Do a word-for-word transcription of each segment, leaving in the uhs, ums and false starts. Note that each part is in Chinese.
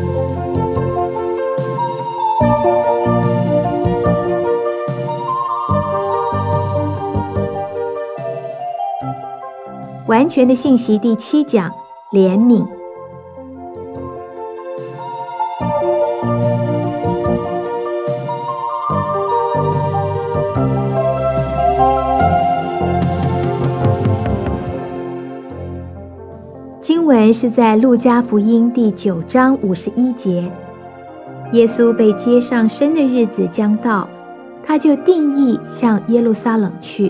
完全的信息第七讲，怜悯。经文是在路加福音第九章五十一节。耶稣被接上升的日子将到，他就定义向耶路撒冷去。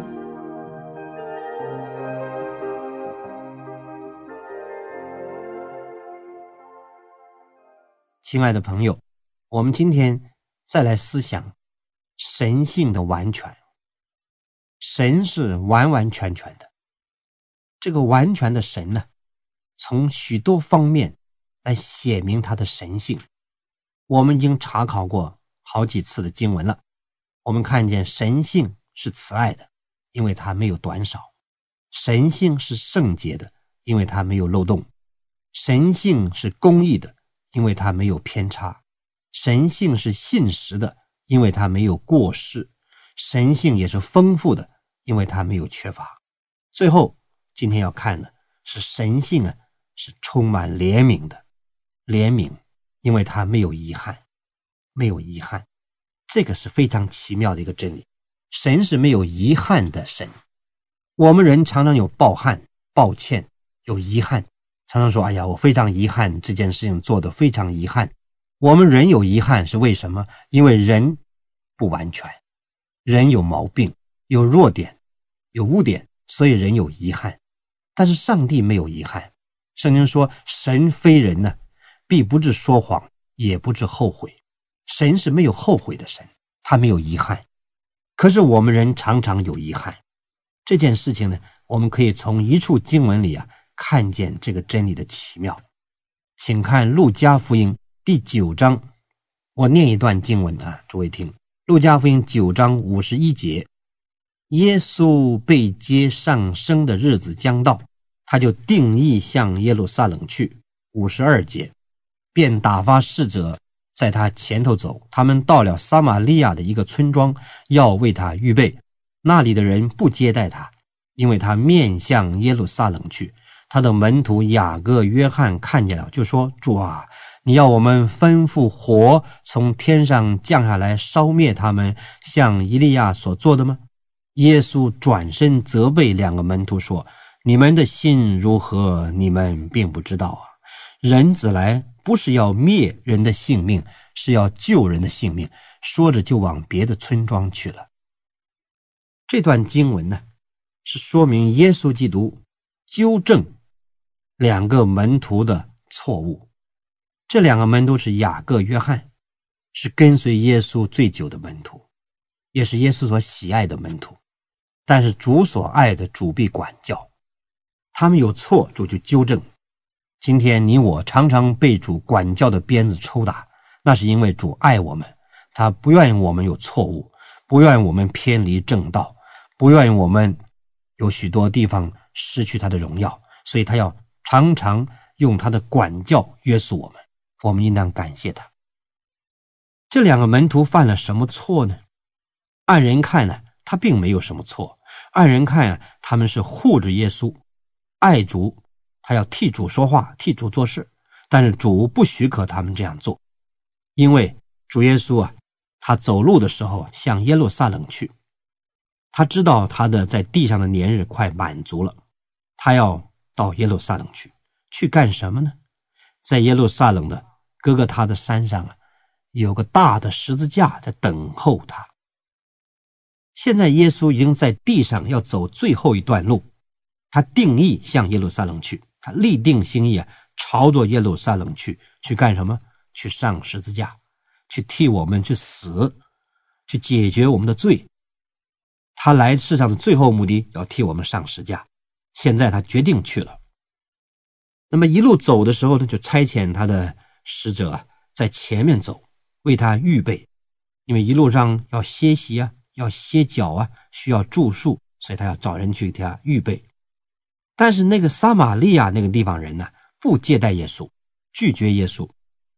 亲爱的朋友，我们今天再来思想神性的完全。神是完完全全的，这个完全的神呢，从许多方面来显明他的神性。我们已经查考过好几次的经文了，我们看见神性是慈爱的，因为他没有短少；神性是圣洁的，因为他没有漏洞；神性是公义的，因为他没有偏差；神性是信实的，因为他没有过失；神性也是丰富的，因为他没有缺乏。最后今天要看的是神性啊，是充满怜悯的。怜悯，因为他没有遗憾，没有遗憾，这个是非常奇妙的一个真理。神是没有遗憾的神。我们人常常有抱憾、抱歉、有遗憾，常常说哎呀，我非常遗憾，这件事情做得非常遗憾。我们人有遗憾是为什么？因为人不完全，人有毛病，有弱点，有污点，所以人有遗憾。但是上帝没有遗憾。圣经说神非人呢，必不致说谎，也不致后悔。神是没有后悔的神，他没有遗憾。可是我们人常常有遗憾。这件事情呢，我们可以从一处经文里啊看见这个真理的奇妙。请看路加福音第九章，我念一段经文啊，诸位听。路加福音九章五十一节，耶稣被接上升的日子将到，他就定义向耶路撒冷去。五十二节，便打发使者在他前头走，他们到了撒玛利亚的一个村庄，要为他预备。那里的人不接待他，因为他面向耶路撒冷去。他的门徒雅各、约翰看见了，就说：主啊，你要我们吩咐火从天上降下来烧灭他们，像以利亚所做的吗？耶稣转身责备两个门徒说：你们的心如何，你们并不知道啊！人子来不是要灭人的性命，是要救人的性命。说着就往别的村庄去了。这段经文呢，是说明耶稣基督纠正两个门徒的错误。这两个门徒是雅各、约翰，是跟随耶稣最久的门徒，也是耶稣所喜爱的门徒。但是主所爱的，主必管教。他们有错，主就纠正。今天你我常常被主管教的鞭子抽打，那是因为主爱我们，他不愿意我们有错误，不愿意我们偏离正道，不愿意我们有许多地方失去他的荣耀，所以他要常常用他的管教约束我们，我们应当感谢他。这两个门徒犯了什么错呢？按人看呢，他并没有什么错。按人看啊，他们是护着耶稣，爱主，他要替主说话，替主做事，但是主不许可他们这样做。因为主耶稣啊，他走路的时候向耶路撒冷去，他知道他的在地上的年日快满足了，他要到耶路撒冷去。去干什么呢？在耶路撒冷的哥哥他的山上啊，有个大的十字架在等候他。现在耶稣已经在地上要走最后一段路，他定义向耶路撒冷去，他立定心意啊，朝着耶路撒冷去。去干什么？去上十字架，去替我们去死，去解决我们的罪。他来世上的最后目的要替我们上十字架，现在他决定去了。那么一路走的时候呢，就差遣他的使者啊，在前面走，为他预备。因为一路上要歇息啊，要歇脚啊，需要住宿，所以他要找人去替他预备。但是那个撒玛利亚那个地方人呢，不接待耶稣，拒绝耶稣。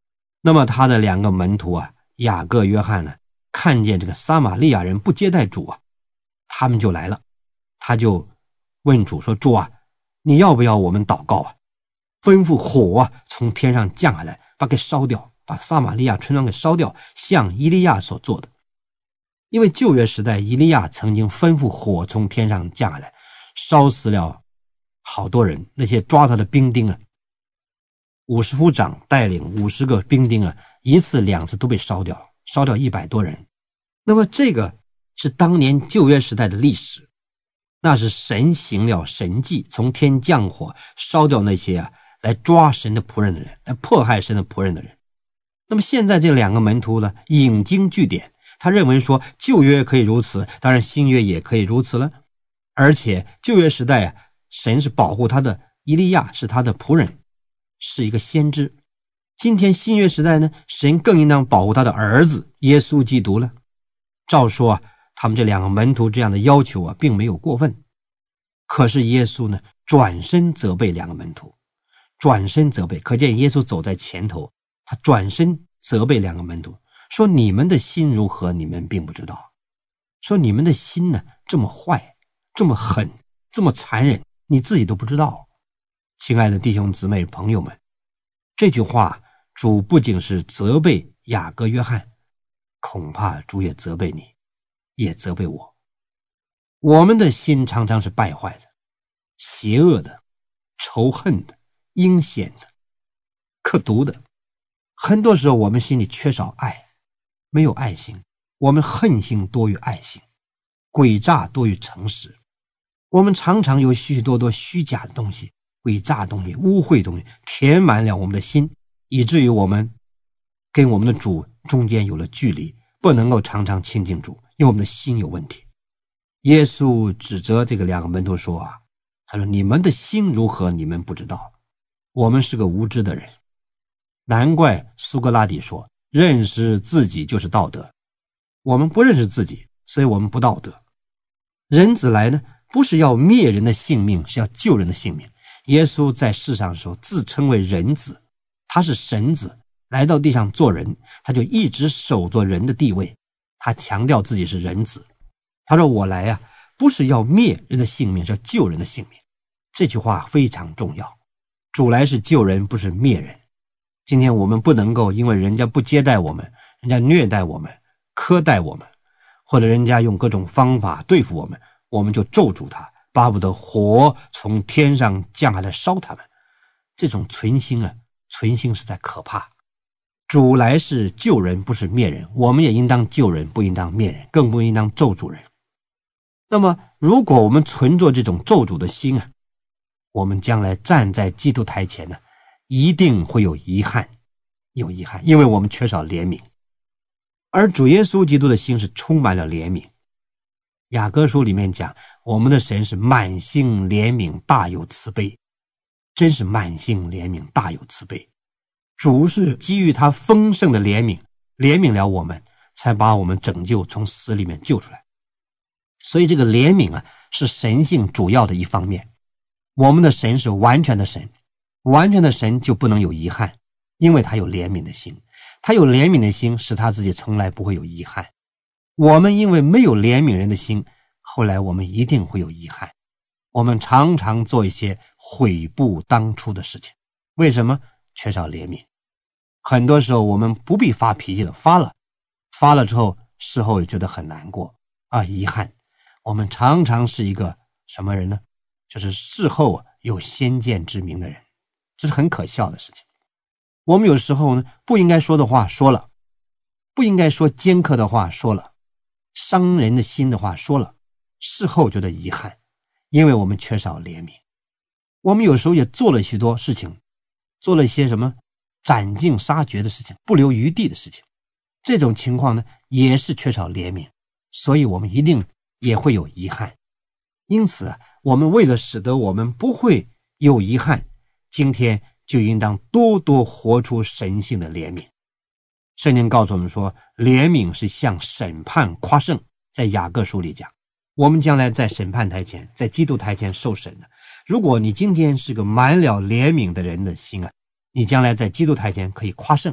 那么他的两个门徒啊，雅各、约翰呢，看见这个撒玛利亚人不接待主啊，他们就来了，他就问主说，主啊，你要不要我们祷告啊，吩咐火啊从天上降下来，把给烧掉，把撒玛利亚村庄给烧掉，像以利亚所做的。因为旧约时代以利亚曾经吩咐火从天上降下来，烧死了好多人，那些抓他的兵丁啊，五十夫长带领五十个兵丁啊，一次两次都被烧掉，烧掉一百多人。那么这个是当年旧约时代的历史，那是神行了神迹，从天降火烧掉那些啊来抓神的仆人的人，来迫害神的仆人的人。那么现在这两个门徒呢，引经据典，他认为说旧约可以如此，当然新约也可以如此了。而且旧约时代啊，神是保护他的，以利亚是他的仆人，是一个先知。今天新约时代呢，神更应当保护他的儿子耶稣基督了。照说啊，他们这两个门徒这样的要求啊，并没有过分。可是耶稣呢，转身责备两个门徒，转身责备，可见耶稣走在前头，他转身责备两个门徒，说你们的心如何，你们并不知道。说你们的心呢，这么坏，这么狠，这么残忍，你自己都不知道。亲爱的弟兄姊妹朋友们，这句话主不仅是责备雅各、约翰，恐怕主也责备你，也责备我。我们的心常常是败坏的，邪恶的，仇恨的，阴险的，刻毒的。很多时候我们心里缺少爱，没有爱心，我们恨心多于爱心，诡诈多于诚实。我们常常有许许多多虚假的东西，诡诈的东西，污秽的东西填满了我们的心，以至于我们跟我们的主中间有了距离，不能够常常亲近主，因为我们的心有问题。耶稣指责这个两个门徒说啊，他说你们的心如何，你们不知道。我们是个无知的人，难怪苏格拉底说认识自己就是道德。我们不认识自己，所以我们不道德。人子来呢，不是要灭人的性命，是要救人的性命。耶稣在世上的时候自称为人子，他是神子，来到地上做人，他就一直守着人的地位，他强调自己是人子。他说我来啊，不是要灭人的性命，是要救人的性命。这句话非常重要，主来是救人，不是灭人。今天我们不能够因为人家不接待我们，人家虐待我们，苛待我们，或者人家用各种方法对付我们，我们就咒诅他，巴不得火从天上降下来烧他们。这种存心啊，存心实在可怕。主来是救人，不是灭人，我们也应当救人，不应当灭人，更不应当咒诅人。那么如果我们存着这种咒诅的心啊，我们将来站在基督台前呢，一定会有遗憾，有遗憾，因为我们缺少怜悯。而主耶稣基督的心是充满了怜悯。雅各书里面讲，我们的神是满心怜悯，大有慈悲，真是满心怜悯，大有慈悲。主是基于他丰盛的怜悯，怜悯了我们，才把我们拯救，从死里面救出来。所以这个怜悯啊，是神性主要的一方面。我们的神是完全的神，完全的神就不能有遗憾，因为他有怜悯的心，他有怜悯的心，使他自己从来不会有遗憾。我们因为没有怜悯人的心，后来我们一定会有遗憾。我们常常做一些悔不当初的事情，为什么？缺少怜悯。很多时候我们不必发脾气了，发了发了之后，事后也觉得很难过啊，遗憾。我们常常是一个什么人呢？就是事后有先见之明的人，这是很可笑的事情。我们有时候呢，不应该说的话说了，不应该说尖刻的话说了，伤人的心的话说了，事后觉得遗憾，因为我们缺少怜悯。我们有时候也做了许多事情，做了一些什么斩尽杀绝的事情，不留余地的事情，这种情况呢，也是缺少怜悯，所以我们一定也会有遗憾。因此啊，我们为了使得我们不会有遗憾，今天就应当多多活出神性的怜悯。圣经告诉我们说，怜悯是向审判夸胜，在雅各书里讲，我们将来在审判台前，在基督台前受审的。如果你今天是个满了怜悯的人的心啊，你将来在基督台前可以夸胜，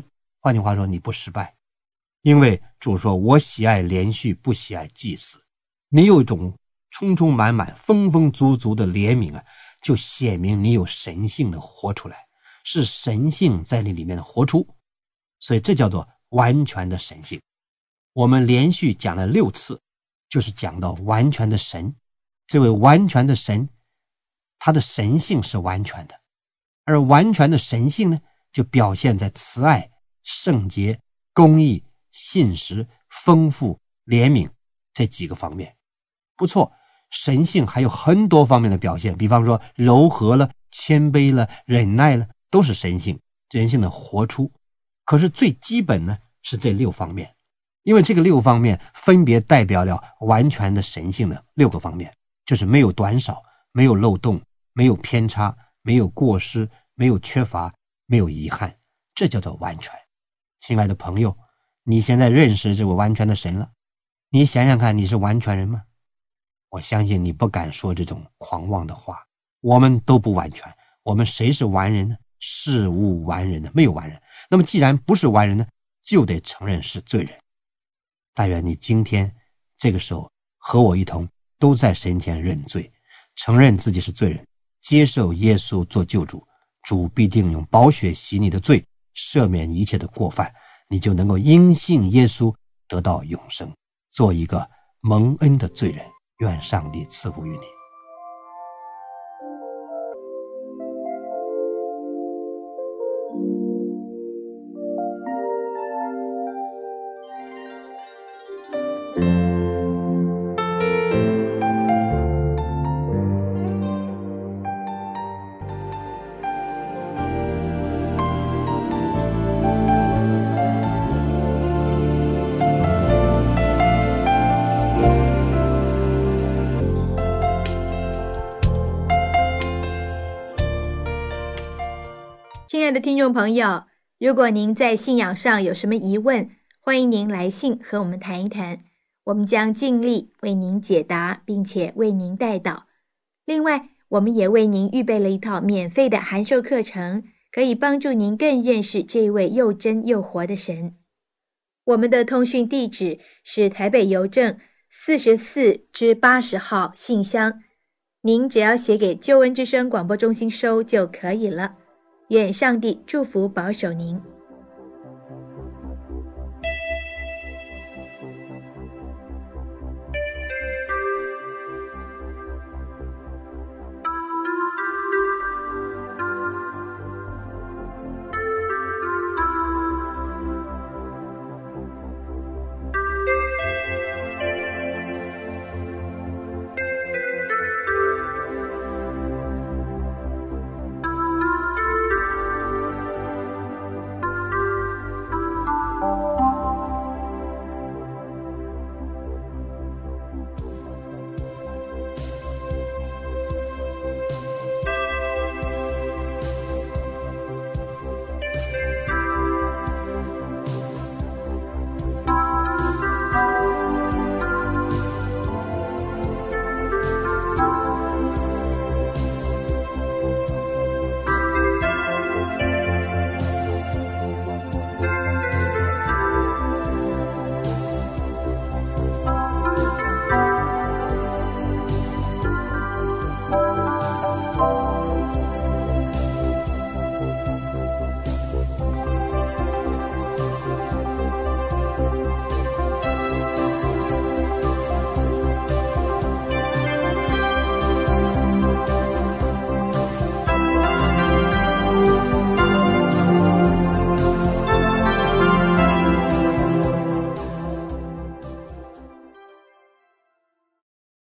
换句话说，你不失败，因为主说我喜爱连续，不喜爱祭祀。你有一种充充满满丰丰足足的怜悯啊，就显明你有神性的活出来，是神性在你里面的活出，所以这叫做完全的神性。我们连续讲了六次，就是讲到完全的神。这位完全的神，他的神性是完全的，而完全的神性呢，就表现在慈爱、圣洁、公义、信实、丰富、怜悯这几个方面。不错，神性还有很多方面的表现，比方说柔和了、谦卑了、忍耐了，都是神性，人性的活出。可是最基本呢，是这六方面，因为这个六方面分别代表了完全的神性的六个方面，就是没有短少，没有漏洞，没有偏差，没有过失，没有缺乏，没有遗憾，这叫做完全。亲爱的朋友，你现在认识这位完全的神了，你想想看，你是完全人吗？我相信你不敢说这种狂妄的话，我们都不完全，我们谁是完人呢？是无完人的，没有完人。那么既然不是完人呢，就得承认是罪人。但愿你今天这个时候和我一同都在神前认罪，承认自己是罪人，接受耶稣做救主，主必定用宝血洗你的罪，赦免一切的过犯，你就能够因信耶稣得到永生，做一个蒙恩的罪人。愿上帝赐福于你。 亲爱的听众朋友，如果您在信仰上有什么疑问，欢迎您来信和我们谈一谈，我们将尽力为您解答，并且为您代祷。另外，我们也为您预备了一套免费的函授课程，可以帮助您更认识这位又真又活的神。我们的通讯地址是台北邮政四十四至八十号信箱，您只要写给救恩之声广播中心收就可以了。愿上帝祝福保守您。